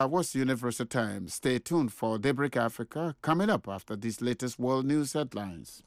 That was Universal Time. Stay tuned for Daybreak Africa coming up after these latest world news headlines.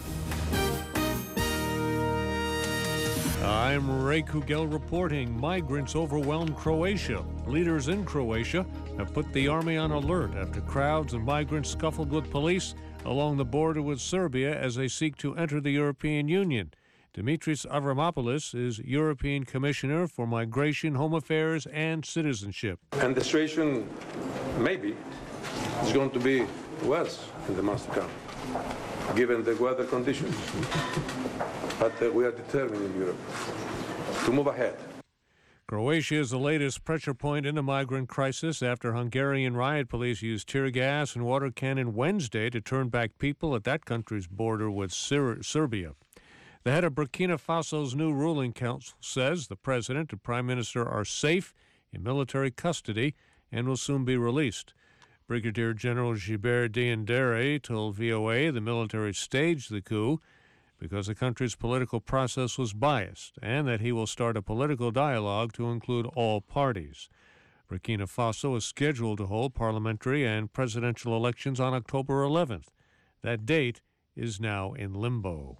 I'm Ray Kugel reporting. Migrants overwhelm Croatia. Leaders in Croatia have put the army on alert after crowds of migrants scuffled with police along the border with Serbia as they seek to enter the European Union. Dimitris Avramopoulos is European Commissioner for Migration, Home Affairs, and Citizenship. And the situation, maybe, is going to be worse in the months to come, given the weather conditions. But we are determined in Europe to move ahead. Croatia is the latest pressure point in the migrant crisis after Hungarian riot police used tear gas and water cannon Wednesday to turn back people at that country's border with Serbia. The head of Burkina Faso's new ruling council says the president and prime minister are safe in military custody and will soon be released. Brigadier General Gilbert Diendéré told VOA the military staged the coup because the country's political process was biased, and that he will start a political dialogue to include all parties. Burkina Faso is scheduled to hold parliamentary and presidential elections on October 11th. That date is now in limbo.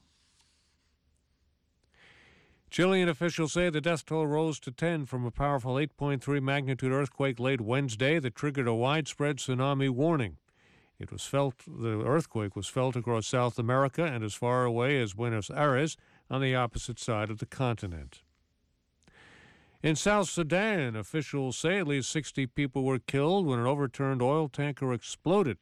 Chilean officials say the death toll rose to 10 from a powerful 8.3 magnitude earthquake late Wednesday that triggered a widespread tsunami warning. The earthquake was felt across South America and as far away as Buenos Aires on the opposite side of the continent. In South Sudan, officials say at least 60 people were killed when an overturned oil tanker exploded.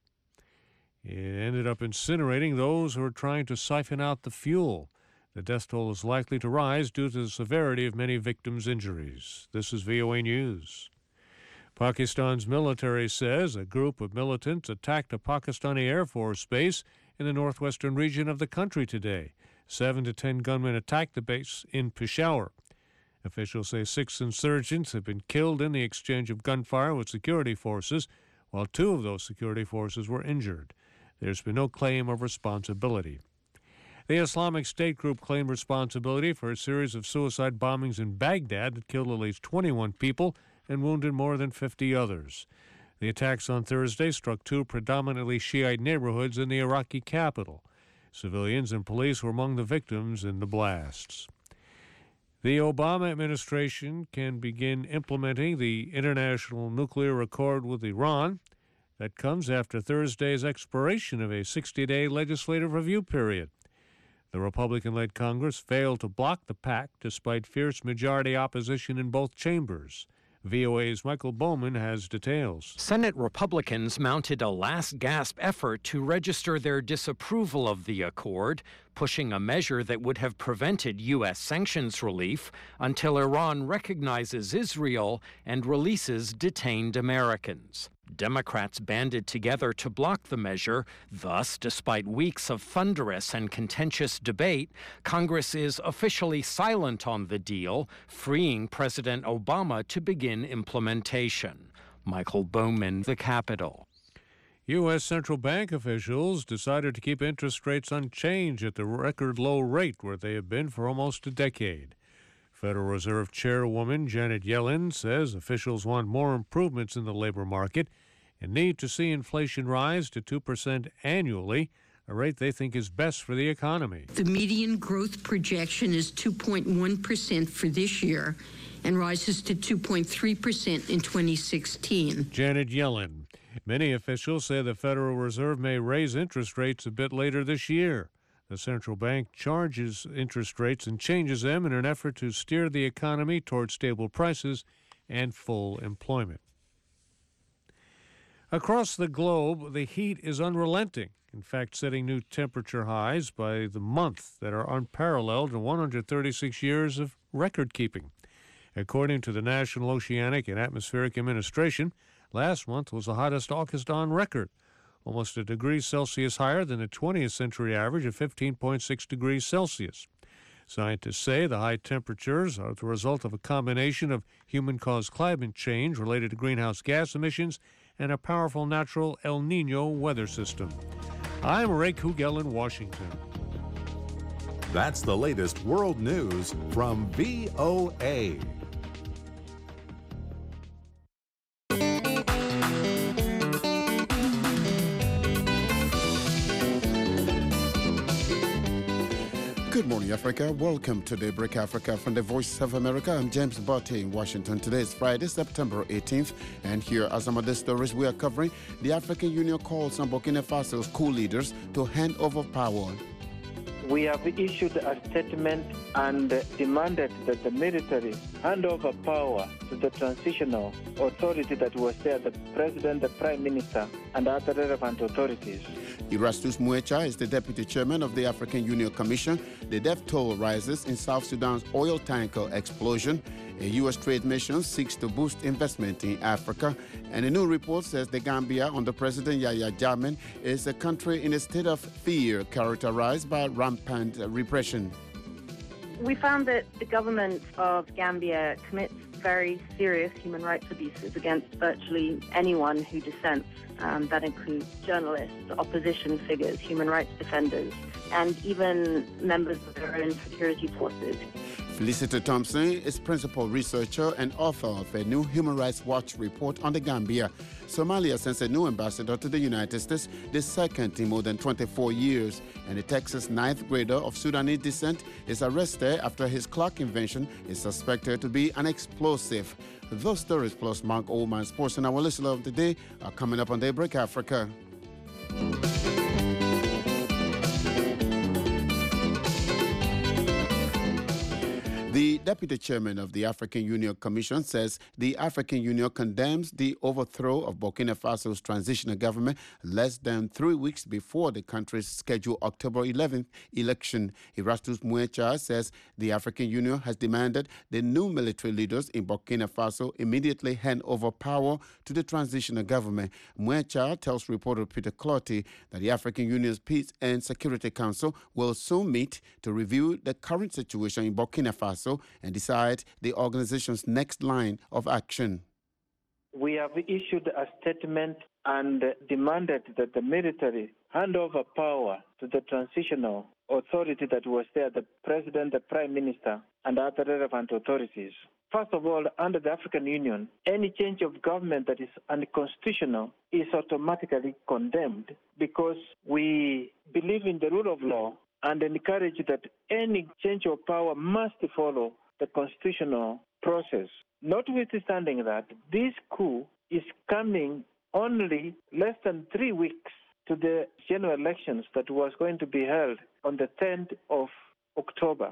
It ended up incinerating those who were trying to siphon out the fuel. The death toll is likely to rise due to the severity of many victims' injuries. This is VOA News. Pakistan's military says a group of militants attacked a Pakistani Air Force base in the northwestern region of the country today. 7 to 10 gunmen attacked the base in Peshawar. Officials say 6 insurgents have been killed in the exchange of gunfire with security forces, while 2 of those security forces were injured. There's been no claim of responsibility. The Islamic State group claimed responsibility for a series of suicide bombings in Baghdad that killed at least 21 people and wounded more than 50 others. The attacks on Thursday struck 2 predominantly Shiite neighborhoods in the Iraqi capital. Civilians and police were among the victims in the blasts. The Obama administration can begin implementing the international nuclear accord with Iran. That comes after Thursday's expiration of a 60-day legislative review period. The Republican-led Congress failed to block the pact despite fierce majority opposition in both chambers. VOA's Michael Bowman has details. Senate Republicans mounted a last-gasp effort to register their disapproval of the accord, pushing a measure that would have prevented U.S. sanctions relief until Iran recognizes Israel and releases detained Americans. Democrats banded together to block the measure. Thus, despite weeks of thunderous and contentious debate, Congress is officially silent on the deal, freeing President Obama to begin implementation. Michael Bowman, The Capitol. U.S. central bank officials decided to keep interest rates unchanged at the record low rate where they have been for almost a decade. Federal Reserve Chairwoman Janet Yellen says officials want more improvements in the labor market and need to see inflation rise to 2% annually, a rate they think is best for the economy. The median growth projection is 2.1% for this year and rises to 2.3% in 2016. Janet Yellen. Many officials say the Federal Reserve may raise interest rates a bit later this year. The central bank charges interest rates and changes them in an effort to steer the economy toward stable prices and full employment. Across the globe, the heat is unrelenting, in fact, setting new temperature highs by the month that are unparalleled in 136 years of record-keeping. According to the National Oceanic and Atmospheric Administration, last month was the hottest August on record, almost a degree Celsius higher than the 20th century average of 15.6 degrees Celsius. Scientists say the high temperatures are the result of a combination of human-caused climate change related to greenhouse gas emissions and a powerful natural El Niño weather system. I'm Ray Kugel in Washington. That's the latest world news from VOA. morning, Africa. Welcome to Daybreak Africa from the Voice of America. I'm James Botte in Washington. Today is Friday, September 18th. And here are some of the stories we are covering. The African Union calls on Burkina Faso's coup leaders to hand over power. We have issued a statement and demanded that the military hand over power to the transitional authority that was there, the president, the prime minister, and other relevant authorities. Erastus Muecha is the deputy chairman of the African Union Commission. The death toll rises in South Sudan's oil tanker explosion. A U.S. trade mission seeks to boost investment in Africa. And a new report says the Gambia under President Yahya Jammeh is a country in a state of fear characterized by rampant repression. We found that the government of Gambia commits very serious human rights abuses against virtually anyone who dissents. That includes journalists, opposition figures, human rights defenders, and even members of their own security forces. Felicity Thompson is principal researcher and author of a new Human Rights Watch report on the Gambia. Somalia sends a new ambassador to the United States, the second in more than 24 years. And a Texas ninth grader of Sudanese descent is arrested after his clock invention is suspected to be an explosive. Those stories plus Mark Oldman Sports and our listener of the day are coming up on Daybreak Africa. The deputy chairman of the African Union Commission says the African Union condemns the overthrow of Burkina Faso's transitional government less than 3 weeks before the country's scheduled October 11th election. Erastus Muecha says the African Union has demanded the new military leaders in Burkina Faso immediately hand over power to the transitional government. Muecha tells reporter Peter Clotty that the African Union's Peace and Security Council will soon meet to review the current situation in Burkina Faso and decide the organization's next line of action. We have issued a statement and demanded that the military hand over power to the transitional authority that was there, the president, the prime minister, and other relevant authorities. First of all, under the African Union, any change of government that is unconstitutional is automatically condemned because we believe in the rule of law and encourage that any change of power must follow the constitutional process. Notwithstanding that, this coup is coming only less than 3 weeks to the general elections that was going to be held on the 10th of October.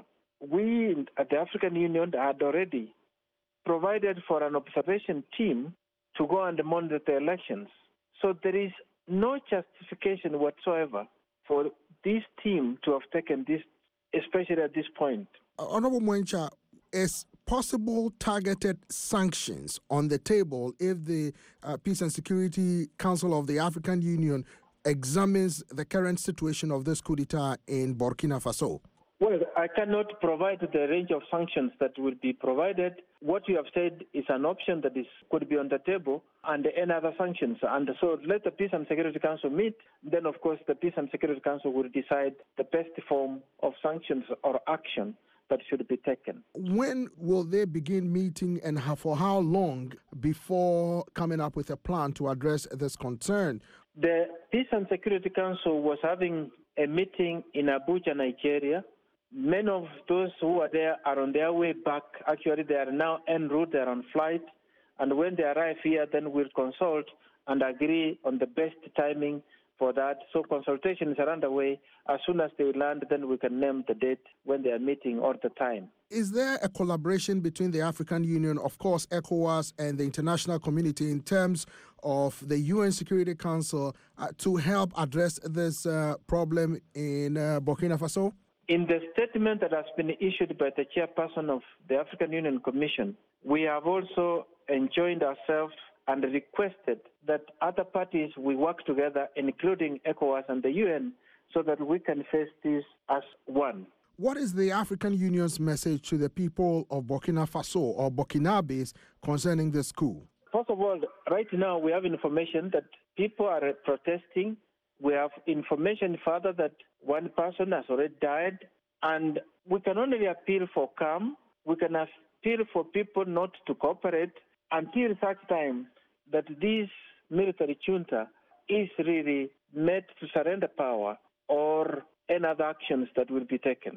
We at the African Union had already provided for an observation team to go and monitor the elections. So there is no justification whatsoever for this team to have taken this, especially at this point. Honorable Muecha, is possible targeted sanctions on the table if the Peace and Security Council of the African Union examines the current situation of this coup d'etat in Burkina Faso? Well, I cannot provide the range of sanctions that will be provided. What you have said is an option that could be on the table, and any other sanctions. And so let the Peace and Security Council meet. Then, of course, the Peace and Security Council will decide the best form of sanctions or action that should be taken. When will they begin meeting, and for how long before coming up with a plan to address this concern? The Peace and Security Council was having a meeting in Abuja, Nigeria. Many of those who are there are on their way back. Actually, they are now en route, they are on flight. And when they arrive here, then we'll consult and agree on the best timing for that. So consultations are underway. As soon as they land, then we can name the date when they are meeting or the time. Is there a collaboration between the African Union, of course, ECOWAS, and the international community in terms of the UN Security Council to help address this problem in Burkina Faso? In the statement that has been issued by the chairperson of the African Union Commission, we have also enjoined ourselves and requested that other parties we work together, including ECOWAS and the UN, so that we can face this as one. What is the African Union's message to the people of Burkina Faso or Burkinabes concerning this coup? First of all, right now we have information that people are protesting. We have information further that one person has already died, and we can only appeal for calm. We can appeal for people not to cooperate until such time that this military junta is really made to surrender power or any other actions that will be taken.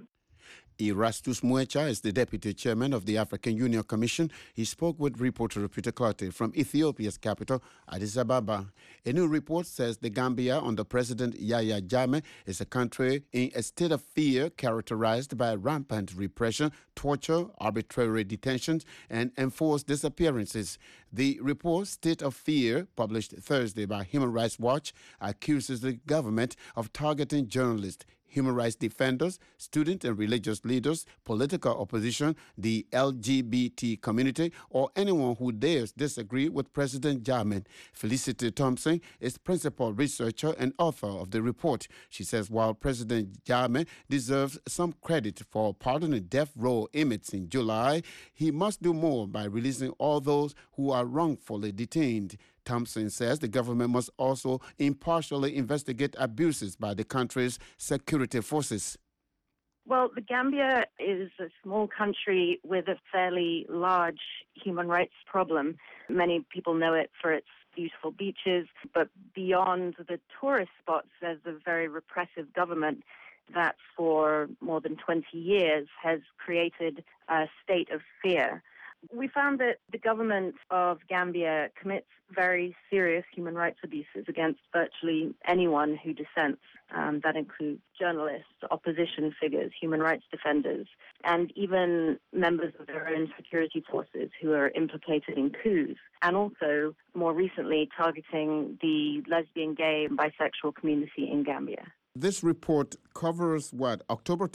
Erastus Muecha is the deputy chairman of the African Union Commission. He spoke with reporter Peter Clottey from Ethiopia's capital, Addis Ababa. A new report says the Gambia under President Yahya Jammeh is a country in a state of fear characterized by rampant repression, torture, arbitrary detentions, and enforced disappearances. The report, State of Fear, published Thursday by Human Rights Watch, accuses the government of targeting journalists, human rights defenders, student and religious leaders, political opposition, the LGBT community, or anyone who dares disagree with President Jammeh. Felicity Thompson is principal researcher and author of the report. She says while President Jammeh deserves some credit for pardoning death row inmates in July, he must do more by releasing all those who are wrongfully detained. Thompson says the government must also impartially investigate abuses by the country's security forces. Well, the Gambia is a small country with a fairly large human rights problem. Many people know it for its beautiful beaches, but beyond the tourist spots, there's a very repressive government that for more than 20 years has created a state of fear. We found that the government of Gambia commits very serious human rights abuses against virtually anyone who dissents. That includes journalists, opposition figures, human rights defenders, and even members of their own security forces who are implicated in coups, and also, more recently, targeting the lesbian, gay, and bisexual community in Gambia. This report covers October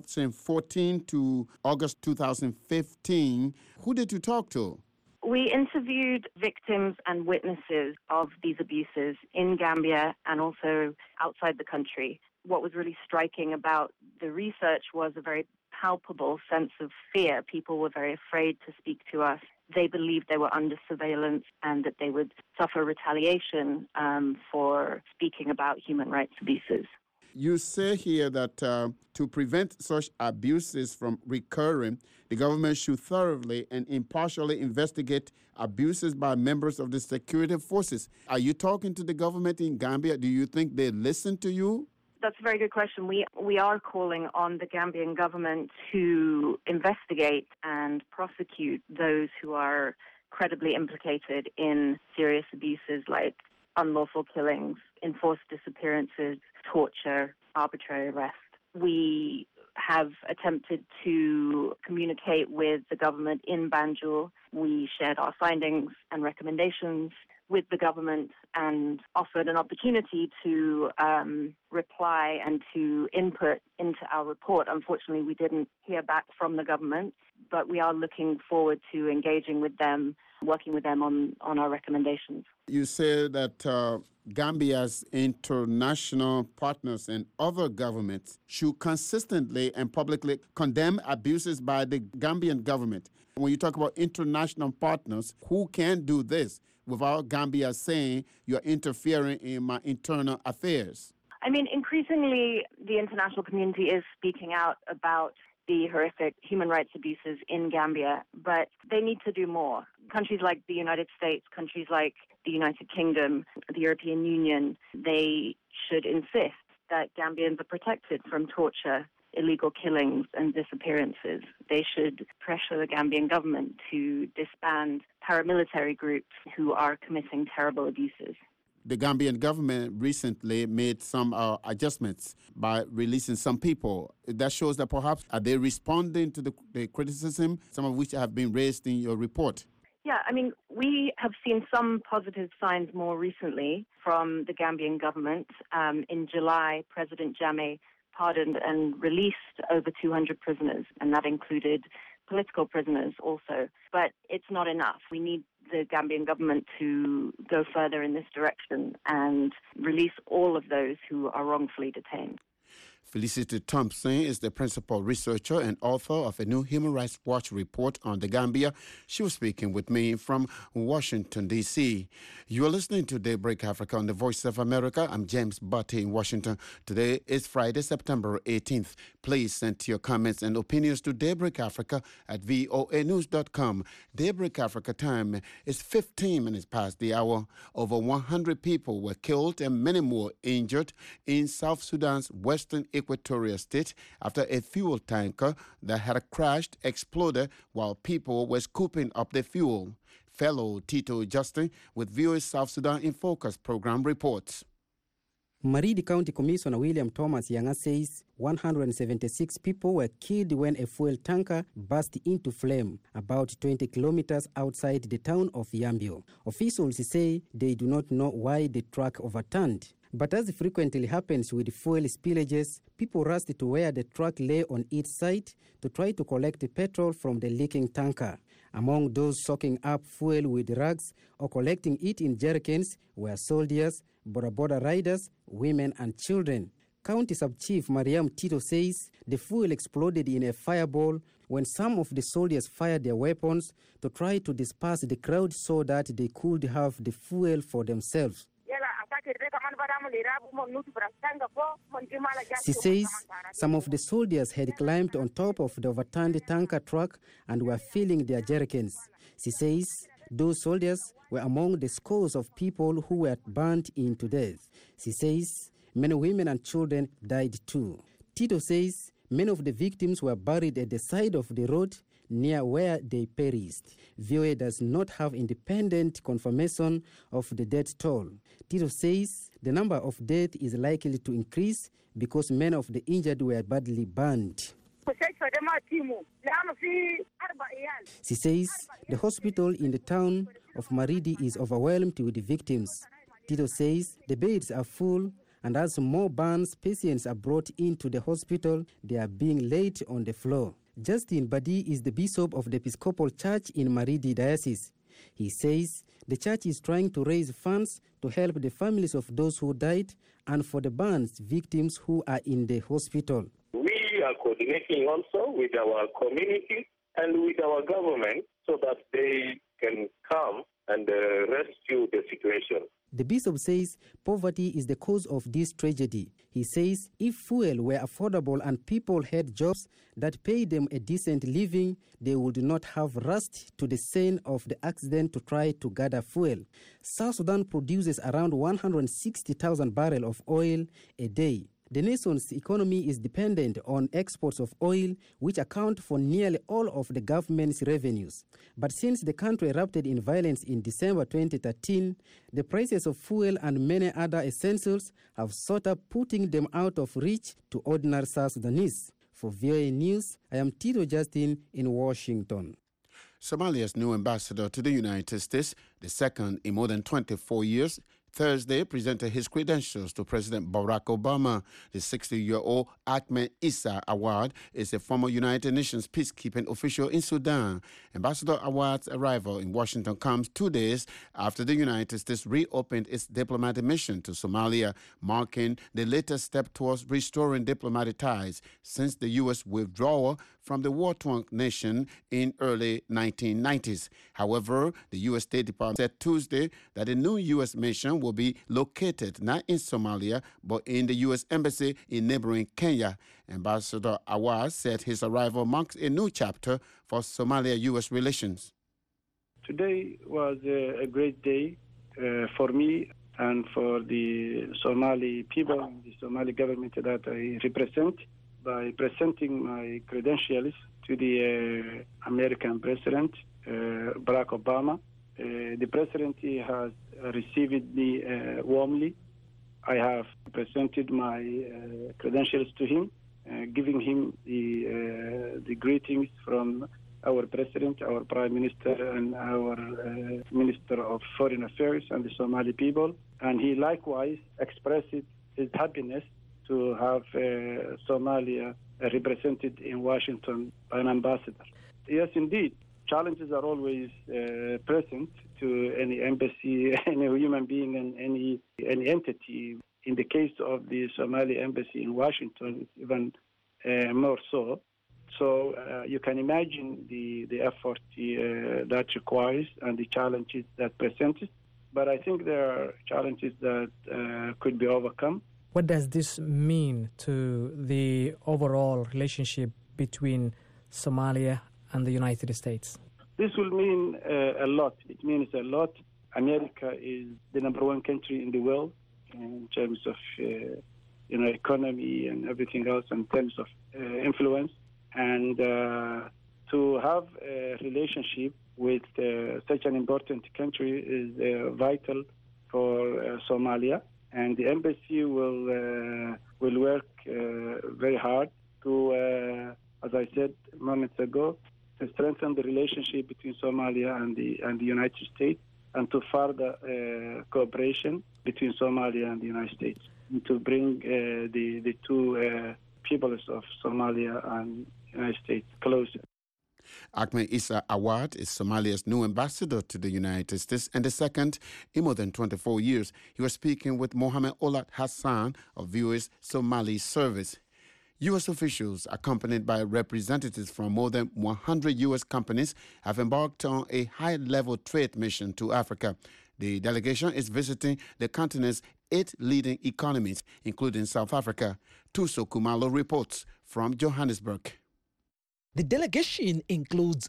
2014 to August 2015. Who did you talk to? We interviewed victims and witnesses of these abuses in Gambia and also outside the country. What was really striking about the research was a very palpable sense of fear. People were very afraid to speak to us. They believed they were under surveillance and that they would suffer retaliation for speaking about human rights abuses. You say here that to prevent such abuses from recurring, the government should thoroughly and impartially investigate abuses by members of the security forces. Are you talking to the government in Gambia? Do you think they listen to you? That's a very good question. We are calling on the Gambian government to investigate and prosecute those who are credibly implicated in serious abuses like unlawful killings, enforced disappearances, torture, arbitrary arrest. We have attempted to communicate with the government in Banjul. We shared our findings and recommendations with the government and offered an opportunity to reply and to input into our report. Unfortunately, we didn't hear back from the government, but we are looking forward to engaging with them, working with them on our recommendations. You say that Gambia's international partners and other governments should consistently and publicly condemn abuses by the Gambian government. When you talk about international partners, who can do this without Gambia saying you're interfering in my internal affairs? I mean, increasingly, the international community is speaking out about the horrific human rights abuses in Gambia, but they need to do more. Countries like the United States, countries like the United Kingdom, the European Union, they should insist that Gambians are protected from torture, illegal killings and disappearances. They should pressure the Gambian government to disband paramilitary groups who are committing terrible abuses. The Gambian government recently made some adjustments by releasing some people. That shows that perhaps are they responding to the criticism, some of which have been raised in your report? Yeah, I mean, we have seen some positive signs more recently from the Gambian government. In July, President Jammeh pardoned and released over 200 prisoners, and that included political prisoners also. But it's not enough. We need the Gambian government to go further in this direction and release all of those who are wrongfully detained. Felicity Thompson is the principal researcher and author of a new Human Rights Watch report on the Gambia. She was speaking with me from Washington, D.C. You are listening to Daybreak Africa on the Voice of America. I'm James Butte in Washington. Today is Friday, September 18th. Please send your comments and opinions to Daybreak Africa at voanews.com. Daybreak Africa time is 15 minutes past the hour. Over 100 people were killed and many more injured in South Sudan's western Equatorial State after a fuel tanker that had crashed exploded while people were scooping up the fuel. Fellow Tito Justin with VOA South Sudan in Focus program reports. Maridi County Commissioner William Thomas Yanga says 176 people were killed when a fuel tanker burst into flame about 20 kilometers outside the town of Yambio. Officials say they do not know why the truck overturned. But as frequently happens with fuel spillages, people rushed to where the truck lay on its side to try to collect the petrol from the leaking tanker. Among those soaking up fuel with rags or collecting it in jerrycans were soldiers, border riders, women and children. County Sub-Chief Mariam Tito says the fuel exploded in a fireball when some of the soldiers fired their weapons to try to disperse the crowd so that they could have the fuel for themselves. She says some of the soldiers had climbed on top of the overturned tanker truck and were filling their jerrycans. She says those soldiers were among the scores of people who were burnt into death. She says many women and children died too. Tito says many of the victims were buried at the side of the road near where they perished. VOA does not have independent confirmation of the death toll. Tito says the number of deaths is likely to increase because many of the injured were badly burned. She says the hospital in the town of Maridi is overwhelmed with the victims. Tito says the beds are full, and as more burns patients are brought into the hospital, they are being laid on the floor. Justin Badi is the bishop of the Episcopal Church in Maridi Diocese. He says the church is trying to raise funds to help the families of those who died and for the burns victims who are in the hospital. We are coordinating also with our community and with our government so that they can come and rescue the situation. The bishop says poverty is the cause of this tragedy. He says if fuel were affordable and people had jobs that paid them a decent living, they would not have rushed to the scene of the accident to try to gather fuel. South Sudan produces around 160,000 barrels of oil a day. The nation's economy is dependent on exports of oil, which account for nearly all of the government's revenues. But since the country erupted in violence in December 2013, the prices of fuel and many other essentials have sought up putting them out of reach to ordinary South Sudanese. For VOA News, I am Tito Justin in Washington. Somalia's new ambassador to the United States, the second in more than 24 years, Thursday presented his credentials to President Barack Obama. The 60-year-old Ahmed Issa Awad is a former United Nations peacekeeping official in Sudan. Ambassador Awad's arrival in Washington comes 2 days after the United States reopened its diplomatic mission to Somalia, marking the latest step towards restoring diplomatic ties since the U.S. withdrawal from the war-torn nation in early 1990s. However, the U.S. State Department said Tuesday that a new U.S. mission will be located not in Somalia, but in the U.S. Embassy in neighboring Kenya. Ambassador Awad said his arrival marks a new chapter for Somalia-U.S. relations. Today was a great day for me and for the Somali people, the Somali government that I represent, by presenting my credentials to the American President, Barack Obama. The President has received me warmly. I have presented my credentials to him, giving him the greetings from our President, our Prime Minister, and our Minister of Foreign Affairs and the Somali people. And he likewise expressed his happiness to have Somalia represented in Washington by an ambassador. Yes, indeed, challenges are always present to any embassy, any human being, and any entity. In the case of the Somali embassy in Washington, it's even more so. So you can imagine the effort that requires and the challenges that present it. But I think there are challenges that could be overcome. What does this mean to the overall relationship between Somalia and the United States? This will mean a lot. It means a lot. America is the number one country in the world in terms of economy and everything else in terms of influence. And to have a relationship with such an important country is vital for Somalia. And the embassy will work very hard to, as I said moments ago, to strengthen the relationship between Somalia and the United States, and to further cooperation between Somalia and the United States, and to bring the two peoples of Somalia and the United States closer. Ahmed Issa Awad is Somalia's new ambassador to the United States and the second in more than 24 years. He was speaking with Mohammed Olat Hassan of VOA's Somali service. U.S. officials, accompanied by representatives from more than 100 U.S. companies, have embarked on a high-level trade mission to Africa. The delegation is visiting the continent's 8 leading economies, including South Africa. Tuso Kumalo reports from Johannesburg. The delegation includes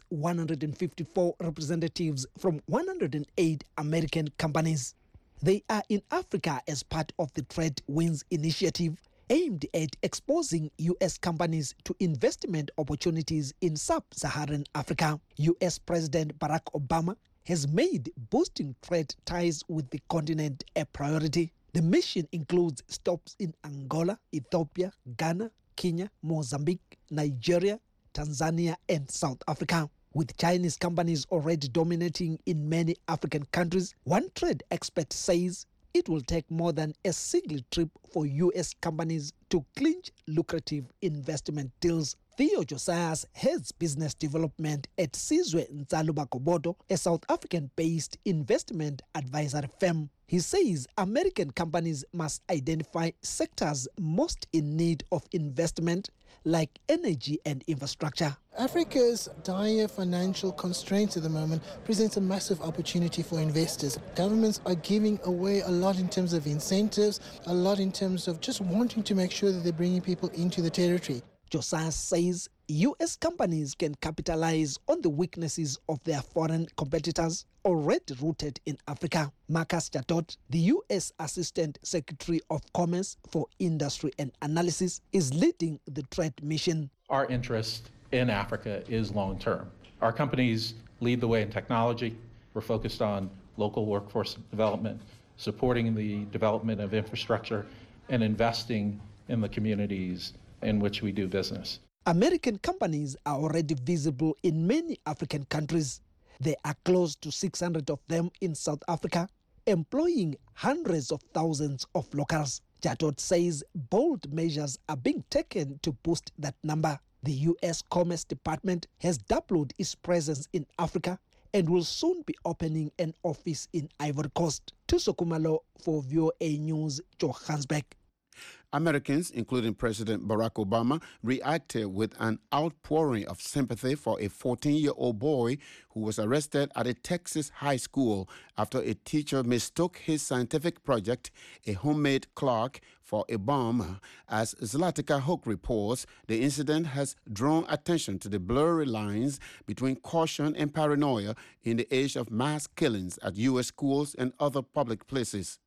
154 representatives from 108 American companies. They are in Africa as part of the Trade Winds initiative, aimed at exposing U.S. companies to investment opportunities in sub-Saharan Africa. U.S. President Barack Obama has made boosting trade ties with the continent a priority. The mission includes stops in Angola, Ethiopia, Ghana, Kenya, Mozambique, Nigeria, Tanzania, and South Africa. With Chinese companies already dominating in many African countries, one trade expert says it will take more than a single trip for U.S. companies to clinch lucrative investment deals. Theo Josias heads business development at Sizwe Nzaluba Kobodo, a South African-based investment advisory firm. He says American companies must identify sectors most in need of investment, like energy and infrastructure. Africa's dire financial constraints at the moment presents a massive opportunity for investors. Governments are giving away a lot in terms of incentives, a lot in terms of just wanting to make sure that they're bringing people into the territory. Josiah says U.S. companies can capitalize on the weaknesses of their foreign competitors already rooted in Africa. Marcus Chatot, the U.S. Assistant Secretary of Commerce for Industry and Analysis, is leading the trade mission. Our interest in Africa is long-term. Our companies lead the way in technology. We're focused on local workforce development, supporting the development of infrastructure, and investing in the communities in which we do business. American companies are already visible in many African countries. There are close to 600 of them in South Africa, employing hundreds of thousands of locals. Chatot says bold measures are being taken to boost that number. The U.S. Commerce Department has doubled its presence in Africa and will soon be opening an office in Ivory Coast. Tuso Kumalo for VOA News, Johannesburg. Americans, including President Barack Obama, reacted with an outpouring of sympathy for a 14-year-old boy who was arrested at a Texas high school after a teacher mistook his scientific project, a homemade clock, for a bomb. As Zlatica Hook reports, the incident has drawn attention to the blurry lines between caution and paranoia in the age of mass killings at U.S. schools and other public places.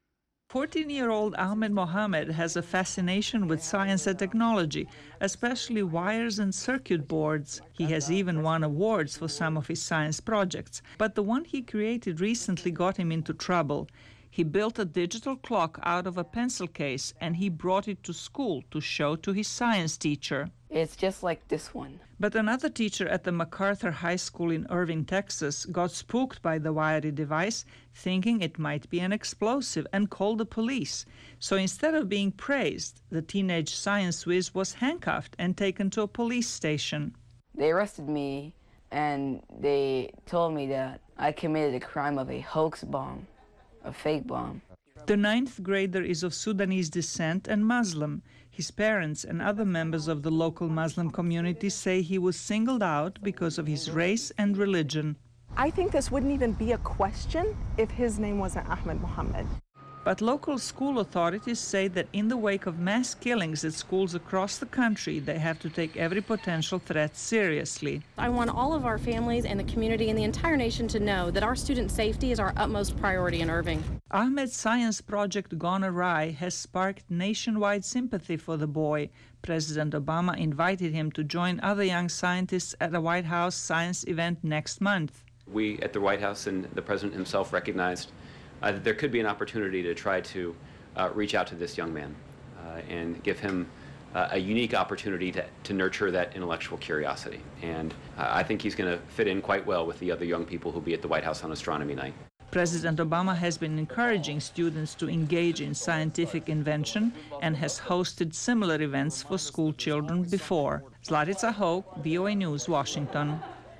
14-year-old Ahmed Mohammed has a fascination with science and technology, especially wires and circuit boards. He has even won awards for some of his science projects, but the one he created recently got him into trouble. He built a digital clock out of a pencil case and he brought it to school to show to his science teacher. It's just like this one. But another teacher at the MacArthur High School in Irving, Texas, got spooked by the wiry device, thinking it might be an explosive, and called the police. So instead of being praised, the teenage science whiz was handcuffed and taken to a police station. They arrested me and they told me that I committed a crime of a hoax bomb, a fake bomb. The 9th grader is of Sudanese descent and Muslim. His parents and other members of the local Muslim community say he was singled out because of his race and religion. I think this wouldn't even be a question if his name wasn't Ahmed Mohammed. But local school authorities say that in the wake of mass killings at schools across the country, they have to take every potential threat seriously. I want all of our families and the community and the entire nation to know that our student safety is our utmost priority in Irving. Ahmed's science project Gone Awry has sparked nationwide sympathy for the boy. President Obama invited him to join other young scientists at a White House science event next month. We at the White House and the president himself recognized that there could be an opportunity to try to reach out to this young man and give him a unique opportunity to nurture that intellectual curiosity. And I think he's going to fit in quite well with the other young people who'll be at the White House on Astronomy Night. President Obama has been encouraging students to engage in scientific invention and has hosted similar events for school children before. Zlatica Hoke, VOA News, Washington.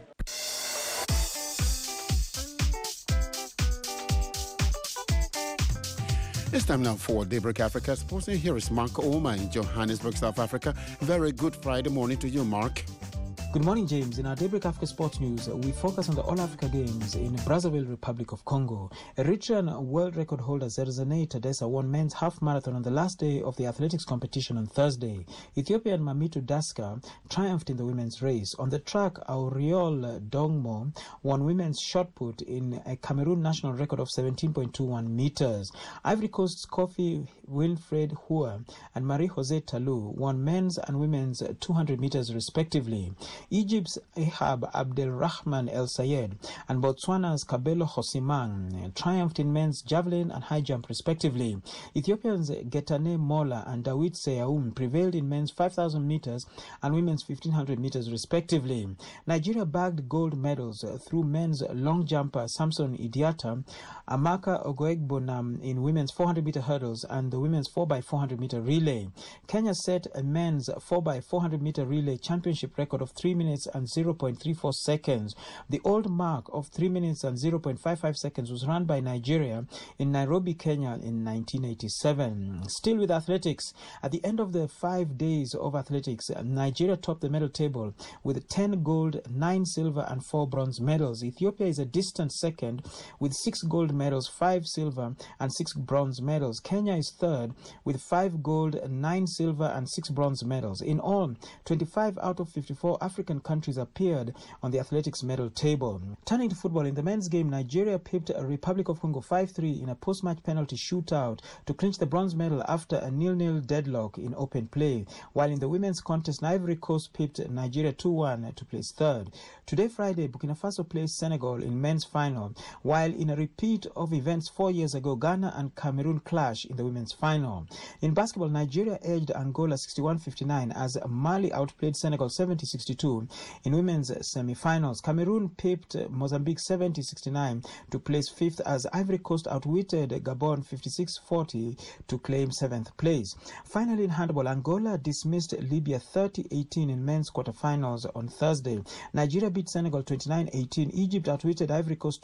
It's time now for Daybreak Africa Sports. And here is Mark Oma in Johannesburg, South Africa. Very good Friday morning to you, Mark. Good morning, James. In our Daybreak Africa Sports News, we focus on the All-Africa Games in Brazzaville, Republic of Congo. Eritrean world record holder Zerzanay Tadessa won men's half marathon on the last day of the athletics competition on Thursday. Ethiopian Mamitu Daska triumphed in the women's race. On the track, Auriol Dongmo won women's shot put in a Cameroon national record of 17.21 meters. Ivory Coast's Kofi Wilfred Hua and Marie-Jose Talou won men's and women's 200 meters respectively. Egypt's Ehab Abdelrahman El Sayed and Botswana's Kabelo Hosimang triumphed in men's javelin and high jump respectively. Ethiopians Getane Mola and Dawit Seyaum prevailed in men's 5,000 meters and women's 1,500 meters respectively. Nigeria bagged gold medals through men's long jumper Samson Idiata, Amaka Ogoegbonam in women's 400-meter hurdles and the women's 4x400-meter relay. Kenya set a men's 4x400-meter relay championship record of 3 minutes and 0.34 seconds. The old mark of 3 minutes and 0.55 seconds was run by Nigeria in Nairobi, Kenya in 1987. Still with athletics, at the end of the 5 days of athletics, Nigeria topped the medal table with 10 gold, 9 silver and 4 bronze medals. Ethiopia is a distant second with 6 gold medals, 5 silver and 6 bronze medals. Kenya is third with 5 gold, 9 silver and 6 bronze medals. In all, 25 out of 54 African countries appeared on the athletics medal table. Turning to football, in the men's game, Nigeria pipped Republic of Congo 5-3 in a post-match penalty shootout to clinch the bronze medal after a 0-0 deadlock in open play, while in the women's contest, Ivory Coast pipped Nigeria 2-1 to place third. Today, Friday, Burkina Faso plays Senegal in men's final, while in a repeat of events 4 years ago, Ghana and Cameroon clash in the women's final. In basketball, Nigeria edged Angola 61-59 as Mali outplayed Senegal 70-62 in women's semi-finals. Cameroon pipped Mozambique 70-69 to place fifth as Ivory Coast outwitted Gabon 56-40 to claim 7th place. Finally, in handball, Angola dismissed Libya 30-18 in men's quarterfinals on Thursday. Nigeria beat Senegal 29-18. Egypt outwitted Ivory Coast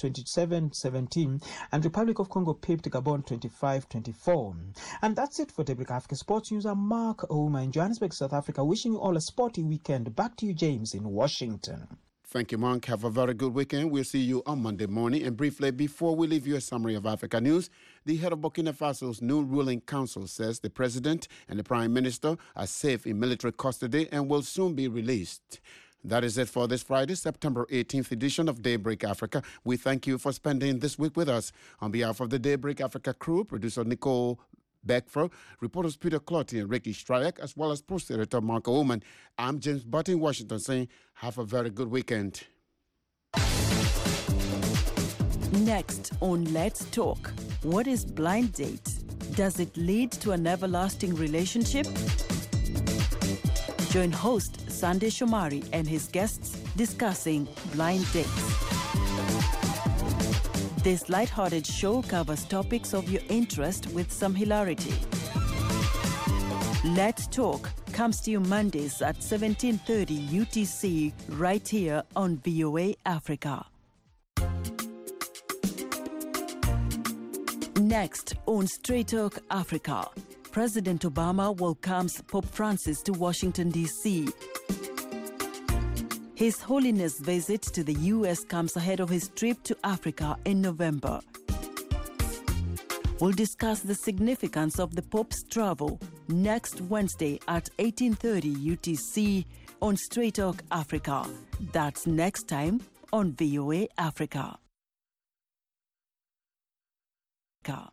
27-17 and Republic of Congo pipped Gabon 25-24. And that's it for Daybreak Africa Sports News. I'm Mark Ouma in Johannesburg, South Africa, wishing you all a sporty weekend. Back to you, James, in Washington. Thank you, Mark. Have a very good weekend. We'll see you on Monday morning. And briefly, before we leave you a summary of Africa news, the head of Burkina Faso's new ruling council says the president and the prime minister are safe in military custody and will soon be released. That is it for this Friday, September 18th edition of Daybreak Africa. We thank you for spending this week with us. On behalf of the Daybreak Africa crew, producer Nicole Beckford, reporters Peter Clotty and Ricky Stryak, as well as post editor Mark Oman, I'm James Butt in Washington saying have a very good weekend. Next on Let's Talk, what is blind date? Does it lead to an everlasting relationship? Join host Sunday Shomari and his guests discussing blind dates. This lighthearted show covers topics of your interest with some hilarity. Let's Talk comes to you Mondays at 17:30 UTC right here on VOA Africa. Next on Straight Talk Africa, President Obama welcomes Pope Francis to Washington, D.C. His Holiness' visit to the U.S. comes ahead of his trip to Africa in November. We'll discuss the significance of the Pope's travel next Wednesday at 18:30 UTC on Straight Talk Africa. That's next time on VOA Africa.